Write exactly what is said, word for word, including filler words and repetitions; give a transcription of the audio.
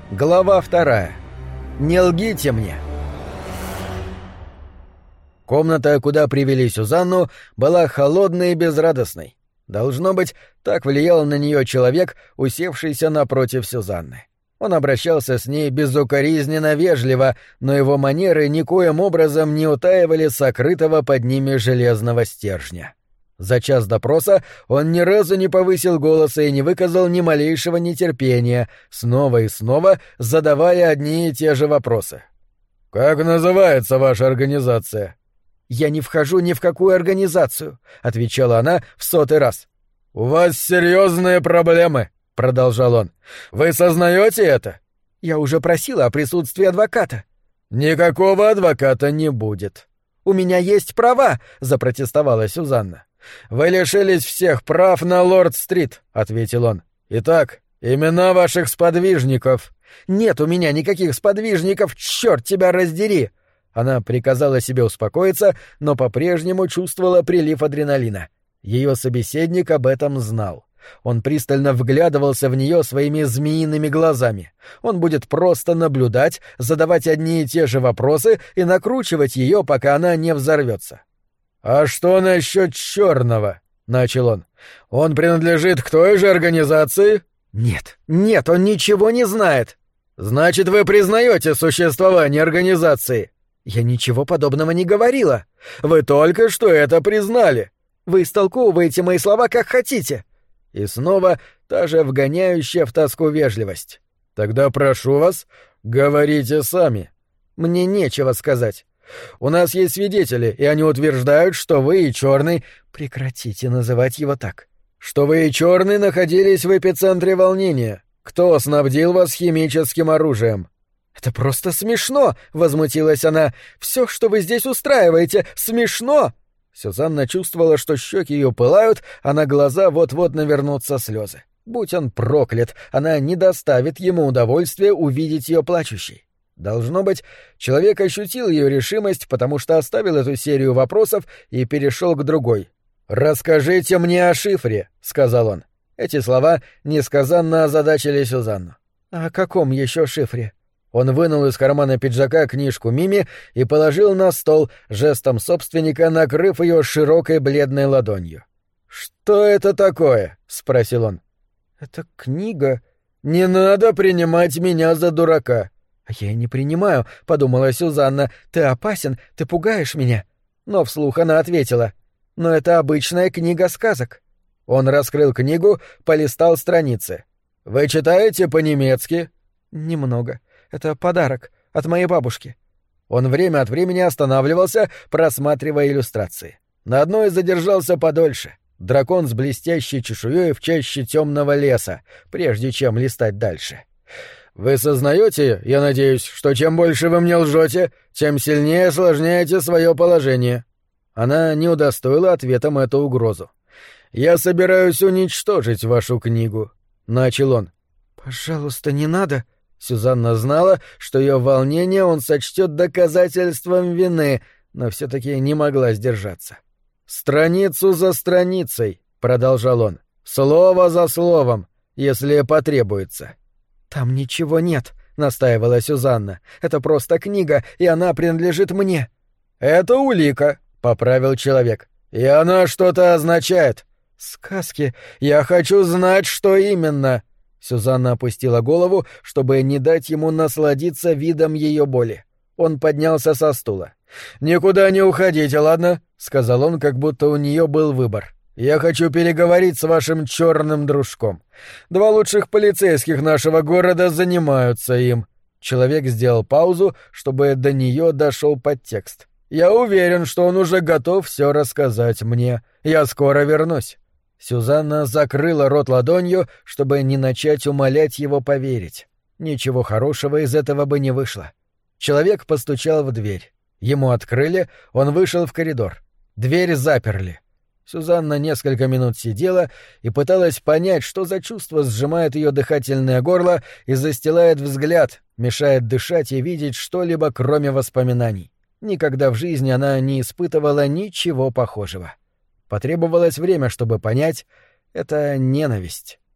Глава вторая. Не лгите мне. Комната, куда привели Сюзанну, была холодной и безрадостной. Должно быть, так влиял на нее человек, усевшийся напротив Сюзанны. Он обращался с ней безукоризненно вежливо, но его манеры никоим образом не утаивали сокрытого под ними железного стержня. За час допроса он ни разу не повысил голоса и не выказал ни малейшего нетерпения, снова и снова задавая одни и те же вопросы. «Как называется ваша организация?» «Я не вхожу ни в какую организацию», — отвечала она в сотый раз. «У вас серьезные проблемы», — продолжал он. «Вы сознаете это?» «Я уже просила о присутствии адвоката». «Никакого адвоката не будет». «У меня есть права», — запротестовала Сюзанна. «Вы лишились всех прав на Лорд-стрит», — ответил он. «Итак, имена ваших сподвижников». «Нет у меня никаких сподвижников, чёрт тебя раздери!» Она приказала себе успокоиться, но по-прежнему чувствовала прилив адреналина. Ее собеседник об этом знал. Он пристально вглядывался в нее своими змеиными глазами. Он будет просто наблюдать, задавать одни и те же вопросы и накручивать ее, пока она не взорвется. «А что насчет черного?» — начал он. «Он принадлежит к той же организации?» «Нет, нет, он ничего не знает». «Значит, вы признаете существование организации?» «Я ничего подобного не говорила». «Вы только что это признали». «Вы истолковываете мои слова как хотите». И снова та же вгоняющая в тоску вежливость. «Тогда прошу вас, говорите сами». «Мне нечего сказать. У нас есть свидетели, и они утверждают, что вы и Черный...» «Прекратите называть его так». «Что вы и Черный находились в эпицентре волнения. Кто снабдил вас химическим оружием?» «Это просто смешно!» — возмутилась она. «Все, что вы здесь устраиваете, смешно!» Сюзанна чувствовала, что щеки ее пылают, а на глаза вот-вот навернутся слезы. Будь он проклят, она не доставит ему удовольствия увидеть ее плачущей. Должно быть, человек ощутил ее решимость, потому что оставил эту серию вопросов и перешел к другой. «Расскажите мне о шифре», — сказал он. Эти слова несказанно озадачили Сюзанну. «О каком еще шифре?» Он вынул из кармана пиджака книжку Мими и положил на стол, жестом собственника накрыв ее широкой бледной ладонью. «Что это такое?» — спросил он. «Это книга». «Не надо принимать меня за дурака». «Я и не принимаю», — подумала Сюзанна. «Ты опасен, ты пугаешь меня». Но вслух она ответила. «Но это обычная книга сказок». Он раскрыл книгу, полистал страницы. «Вы читаете по-немецки?» «Немного. Это подарок от моей бабушки». Он время от времени останавливался, просматривая иллюстрации. На одной задержался подольше. Дракон с блестящей чешуей в чаще темного леса, прежде чем листать дальше. «Вы сознаете, я надеюсь, что чем больше вы мне лжете, тем сильнее осложняете свое положение?» Она не удостоила ответом эту угрозу. «Я собираюсь уничтожить вашу книгу», — начал он. «Пожалуйста, не надо». Сюзанна знала, что ее волнение он сочтет доказательством вины, но все-таки не могла сдержаться. «Страницу за страницей», — продолжал он, — «слово за словом, если потребуется». «Там ничего нет», — настаивала Сюзанна. «Это просто книга, и она принадлежит мне». «Это улика», — поправил человек. «И она что-то означает». «Сказки. Я хочу знать, что именно». Сюзанна опустила голову, чтобы не дать ему насладиться видом ее боли. Он поднялся со стула. «Никуда не уходите, ладно?» — сказал он, как будто у нее был выбор. «Я хочу переговорить с вашим черным дружком. Два лучших полицейских нашего города занимаются им». Человек сделал паузу, чтобы до нее дошел подтекст. «Я уверен, что он уже готов все рассказать мне. Я скоро вернусь». Сюзанна закрыла рот ладонью, чтобы не начать умолять его поверить. Ничего хорошего из этого бы не вышло. Человек постучал в дверь. Ему открыли, он вышел в коридор. Дверь заперли. Сюзанна несколько минут сидела и пыталась понять, что за чувство сжимает ее дыхательное горло и застилает взгляд, мешает дышать и видеть что-либо, кроме воспоминаний. Никогда в жизни она не испытывала ничего похожего. Потребовалось время, чтобы понять — это ненависть.